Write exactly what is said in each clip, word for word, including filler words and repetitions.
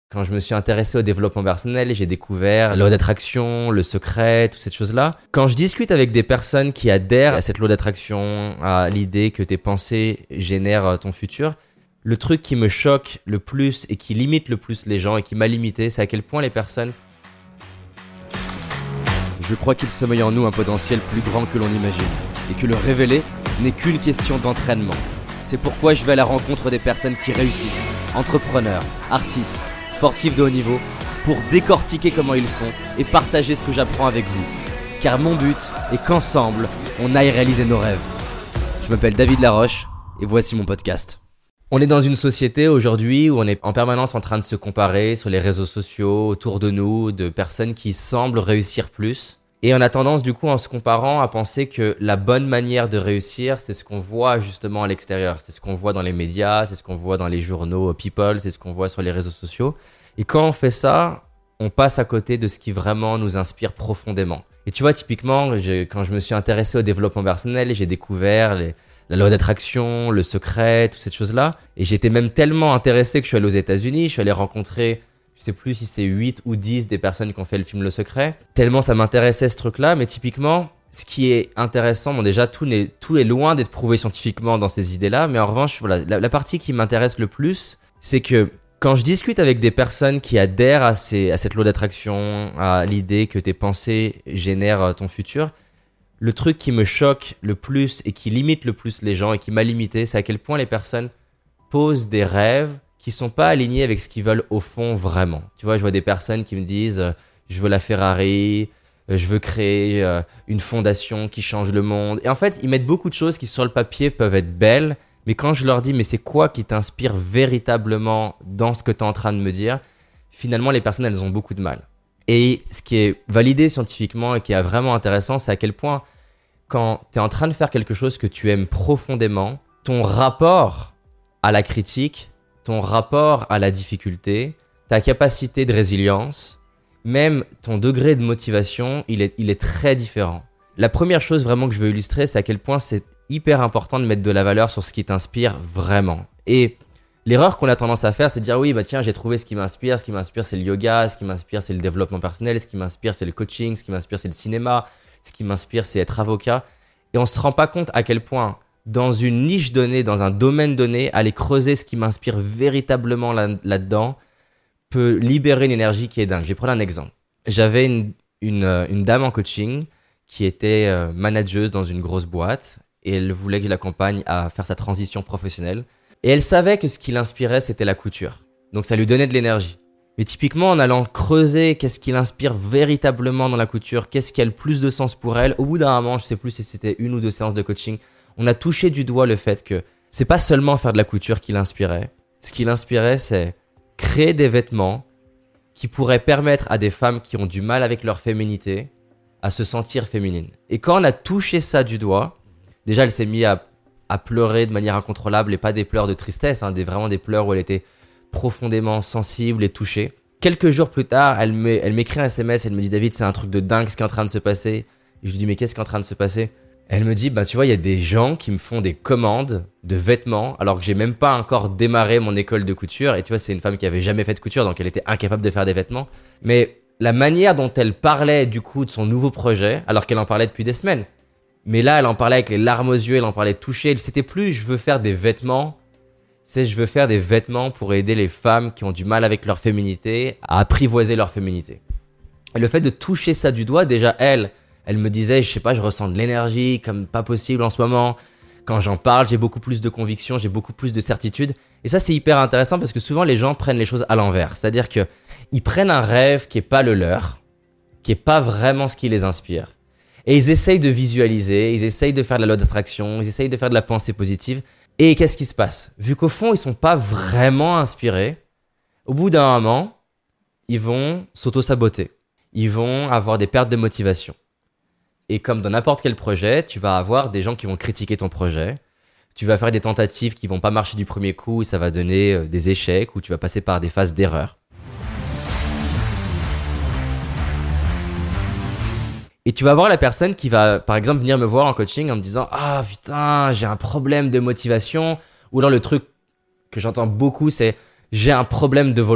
Quand je me suis intéressé au développement personnel, j'ai découvert la loi d'attraction, le secret, toutes ces choses-là. Quand je discute avec des personnes qui adhèrent à cette loi d'attraction, à l'idée que tes pensées génèrent ton futur, le truc qui me choque le plus et qui limite le plus les gens et qui m'a limité, c'est à quel point les personnes... Je crois qu'il sommeille en nous un potentiel plus grand que l'on imagine et que le révéler n'est qu'une question d'entraînement. C'est pourquoi je vais à la rencontre des personnes qui réussissent, entrepreneurs, artistes, sportifs de haut niveau, pour décortiquer comment ils font et partager ce que j'apprends avec vous. Car mon but est qu'ensemble, on aille réaliser nos rêves. Je m'appelle David Laroche et voici mon podcast. On est dans une société aujourd'hui où on est en permanence en train de se comparer sur les réseaux sociaux, autour de nous, de personnes qui semblent réussir plus. Et on a tendance du coup en se comparant à penser que la bonne manière de réussir, c'est ce qu'on voit justement à l'extérieur. C'est ce qu'on voit dans les médias, c'est ce qu'on voit dans les journaux People, c'est ce qu'on voit sur les réseaux sociaux. Et quand on fait ça, on passe à côté de ce qui vraiment nous inspire profondément. Et tu vois, typiquement, j'ai, quand je me suis intéressé au développement personnel, j'ai découvert les, la loi d'attraction, le secret, toutes ces choses-là. Et j'étais même tellement intéressé que je suis allé aux États-Unis, je suis allé rencontrer... Je sais plus si c'est huit ou dix des personnes qui ont fait le film Le Secret. Tellement ça m'intéressait ce truc-là, mais typiquement, ce qui est intéressant, bon déjà tout est, tout est loin d'être prouvé scientifiquement dans ces idées-là, mais en revanche, voilà, la, la partie qui m'intéresse le plus, c'est que quand je discute avec des personnes qui adhèrent à, ces, à cette loi d'attraction, à l'idée que tes pensées génèrent ton futur, le truc qui me choque le plus et qui limite le plus les gens et qui m'a limité, c'est à quel point les personnes posent des rêves qui sont pas alignés avec ce qu'ils veulent au fond vraiment. Tu vois, je vois des personnes qui me disent euh, je veux la Ferrari, euh, je veux créer euh, une fondation qui change le monde. Et en fait, ils mettent beaucoup de choses qui sur le papier peuvent être belles, mais quand je leur dis mais c'est quoi qui t'inspire véritablement dans ce que tu es en train de me dire, finalement les personnes elles ont beaucoup de mal. Et ce qui est validé scientifiquement et qui est vraiment intéressant, c'est à quel point quand tu es en train de faire quelque chose que tu aimes profondément, ton rapport à la critique, ton rapport à la difficulté, ta capacité de résilience, même ton degré de motivation, il est, il est très différent. La première chose vraiment que je veux illustrer, c'est à quel point c'est hyper important de mettre de la valeur sur ce qui t'inspire vraiment. Et l'erreur qu'on a tendance à faire, c'est de dire oui, bah tiens, j'ai trouvé ce qui m'inspire, ce qui m'inspire c'est le yoga, ce qui m'inspire c'est le développement personnel, ce qui m'inspire c'est le coaching, ce qui m'inspire c'est le cinéma, ce qui m'inspire c'est être avocat. Et on ne se rend pas compte à quel point dans une niche donnée, dans un domaine donné, aller creuser ce qui m'inspire véritablement là- là-dedans peut libérer une énergie qui est dingue. Je vais prendre un exemple. J'avais une, une, une dame en coaching qui était euh, manageuse dans une grosse boîte et elle voulait que je l'accompagne à faire sa transition professionnelle. Et elle savait que ce qui l'inspirait, c'était la couture. Donc ça lui donnait de l'énergie. Mais typiquement, en allant creuser qu'est-ce qui l'inspire véritablement dans la couture, qu'est-ce qui a le plus de sens pour elle, au bout d'un moment, je sais plus si c'était une ou deux séances de coaching, on a touché du doigt le fait que c'est pas seulement faire de la couture qui l'inspirait. Ce qui l'inspirait, c'est créer des vêtements qui pourraient permettre à des femmes qui ont du mal avec leur féminité à se sentir féminines. Et quand on a touché ça du doigt, déjà elle s'est mise à, à pleurer de manière incontrôlable et pas des pleurs de tristesse, hein, des, vraiment des pleurs où elle était profondément sensible et touchée. Quelques jours plus tard, elle, me, elle m'écrit un S M S, elle me dit « David, c'est un truc de dingue ce qui est en train de se passer. » Et je lui dis « Mais qu'est-ce qui est en train de se passer ?» Elle me dit, bah tu vois, il y a des gens qui me font des commandes de vêtements alors que j'ai même pas encore démarré mon école de couture. Et tu vois, c'est une femme qui avait jamais fait de couture, donc elle était incapable de faire des vêtements. Mais la manière dont elle parlait du coup de son nouveau projet, alors qu'elle en parlait depuis des semaines. Mais là, elle en parlait avec les larmes aux yeux, elle en parlait touchée. C'était plus, je veux faire des vêtements. C'est, je veux faire des vêtements pour aider les femmes qui ont du mal avec leur féminité à apprivoiser leur féminité. Et le fait de toucher ça du doigt, déjà elle... Elle me disait, je sais pas, je ressens de l'énergie comme pas possible en ce moment. Quand j'en parle, j'ai beaucoup plus de conviction, j'ai beaucoup plus de certitude. Et ça, c'est hyper intéressant parce que souvent, les gens prennent les choses à l'envers. C'est-à-dire que ils prennent un rêve qui est pas le leur, qui est pas vraiment ce qui les inspire. Et ils essayent de visualiser, ils essayent de faire de la loi d'attraction, ils essayent de faire de la pensée positive. Et qu'est-ce qui se passe? Vu qu'au fond, ils sont pas vraiment inspirés, au bout d'un moment, ils vont s'auto-saboter. Ils vont avoir des pertes de motivation. Et comme dans n'importe quel projet, tu vas avoir des gens qui vont critiquer ton projet. Tu vas faire des tentatives qui vont pas marcher du premier coup et ça va donner des échecs ou tu vas passer par des phases d'erreur. Et tu vas voir la personne qui va, par exemple, venir me voir en coaching en me disant « Ah putain, j'ai un problème de motivation » ou alors le truc que j'entends beaucoup, c'est « J'ai un problème de volonté ».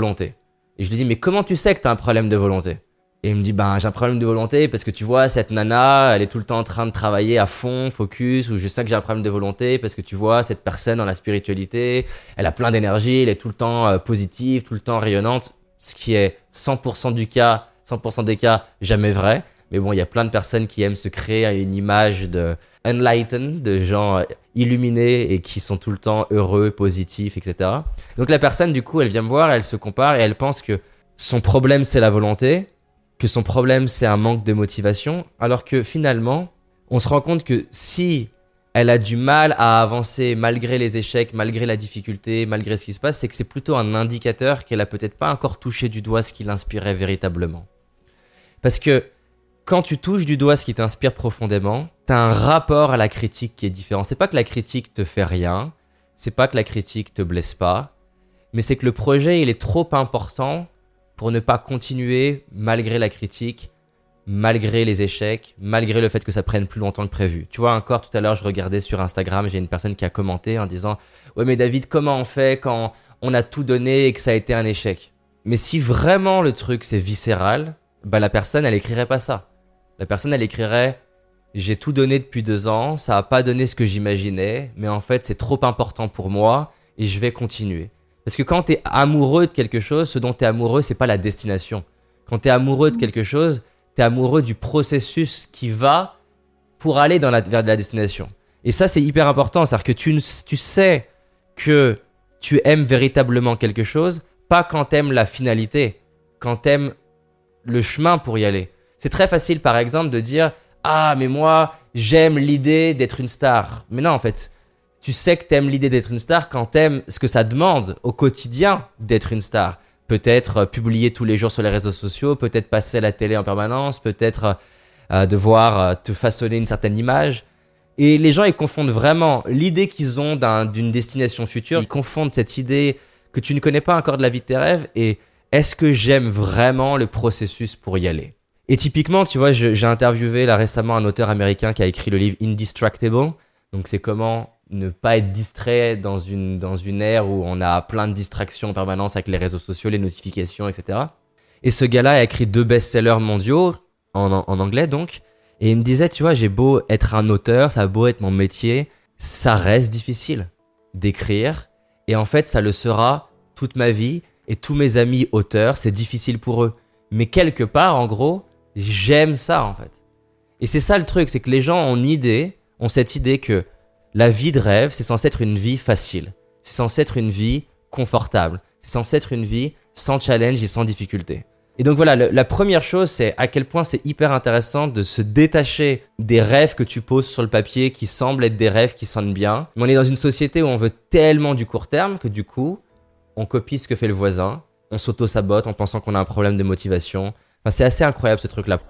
Et je lui dis, mais comment tu sais que t'as un problème de volonté? Et il me dit, ben j'ai un problème de volonté parce que tu vois, cette nana, elle est tout le temps en train de travailler à fond, focus, ou je sais que j'ai un problème de volonté parce que tu vois, cette personne dans la spiritualité, elle a plein d'énergie, elle est tout le temps euh, positive, tout le temps rayonnante, ce qui est cent pour cent du cas, cent pour cent des cas, jamais vrai. Mais bon, il y a plein de personnes qui aiment se créer une image de enlightened, de gens euh, illuminés et qui sont tout le temps heureux, positifs, et cetera. Donc la personne, du coup, elle vient me voir, elle se compare et elle pense que son problème, c'est la volonté, que son problème, c'est un manque de motivation, alors que finalement, on se rend compte que si elle a du mal à avancer malgré les échecs, malgré la difficulté, malgré ce qui se passe, c'est que c'est plutôt un indicateur qu'elle a peut-être pas encore touché du doigt ce qui l'inspirait véritablement. Parce que quand tu touches du doigt ce qui t'inspire profondément, tu as un rapport à la critique qui est différent. C'est pas que la critique te fait rien, c'est pas que la critique te blesse pas, mais c'est que le projet, il est trop important pour ne pas continuer malgré la critique, malgré les échecs, malgré le fait que ça prenne plus longtemps que prévu. Tu vois, encore tout à l'heure, je regardais sur Instagram, j'ai une personne qui a commenté en disant « Ouais, mais David, comment on fait quand on a tout donné et que ça a été un échec ?» Mais si vraiment le truc, c'est viscéral, bah la personne, elle écrirait pas ça. La personne, elle écrirait « J'ai tout donné depuis deux ans, ça a pas donné ce que j'imaginais, mais en fait, c'est trop important pour moi et je vais continuer. » Parce que quand tu es amoureux de quelque chose, ce dont tu es amoureux, c'est pas la destination. Quand tu es amoureux de quelque chose, tu es amoureux du processus qui va pour aller dans la, vers la destination. Et ça, c'est hyper important. C'est-à-dire que tu, tu sais que tu aimes véritablement quelque chose, pas quand tu aimes la finalité, quand tu aimes le chemin pour y aller. C'est très facile, par exemple, de dire « Ah, mais moi, j'aime l'idée d'être une star. » Mais non, en fait, tu sais que t'aimes l'idée d'être une star quand t'aimes ce que ça demande au quotidien d'être une star. Peut-être euh, publier tous les jours sur les réseaux sociaux, peut-être passer à la télé en permanence, peut-être euh, devoir euh, te façonner une certaine image. Et les gens, ils confondent vraiment l'idée qu'ils ont d'un, d'une destination future. Ils confondent cette idée que tu ne connais pas encore de la vie de tes rêves et est-ce que j'aime vraiment le processus pour y aller? Et typiquement, tu vois, je, j'ai interviewé là récemment un auteur américain qui a écrit le livre Indistractable. Donc c'est comment ne pas être distrait dans une, dans une ère où on a plein de distractions en permanence avec les réseaux sociaux, les notifications, et cetera. Et ce gars-là a écrit deux best-sellers mondiaux, en, en anglais donc, et il me disait, tu vois, j'ai beau être un auteur, ça a beau être mon métier, ça reste difficile d'écrire, et en fait, ça le sera toute ma vie, et tous mes amis auteurs, c'est difficile pour eux. Mais quelque part, en gros, j'aime ça, en fait. Et c'est ça le truc, c'est que les gens ont une idée, ont cette idée que la vie de rêve, c'est censé être une vie facile. C'est censé être une vie confortable. C'est censé être une vie sans challenge et sans difficulté. Et donc voilà, le, la première chose, c'est à quel point c'est hyper intéressant de se détacher des rêves que tu poses sur le papier qui semblent être des rêves qui sonnent bien. Mais on est dans une société où on veut tellement du court terme que du coup, on copie ce que fait le voisin, on s'auto-sabote en pensant qu'on a un problème de motivation. Enfin, c'est assez incroyable ce truc-là.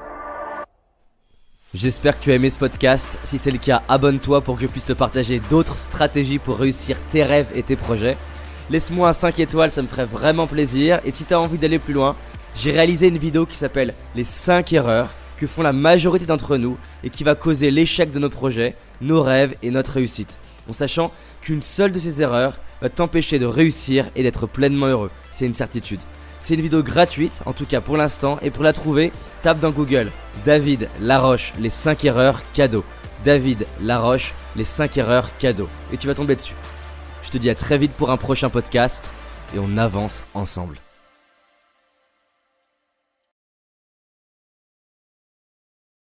J'espère que tu as aimé ce podcast. Si c'est le cas, abonne-toi pour que je puisse te partager d'autres stratégies pour réussir tes rêves et tes projets. Laisse-moi un cinq étoiles, ça me ferait vraiment plaisir. Et si tu as envie d'aller plus loin, j'ai réalisé une vidéo qui s'appelle les cinq erreurs que font la majorité d'entre nous et qui va causer l'échec de nos projets, nos rêves et notre réussite. En sachant qu'une seule de ces erreurs va t'empêcher de réussir et d'être pleinement heureux. C'est une certitude. C'est une vidéo gratuite, en tout cas pour l'instant, et pour la trouver, tape dans Google David Laroche, les cinq erreurs cadeaux. David Laroche, les cinq erreurs cadeaux. Et tu vas tomber dessus. Je te dis à très vite pour un prochain podcast, et on avance ensemble.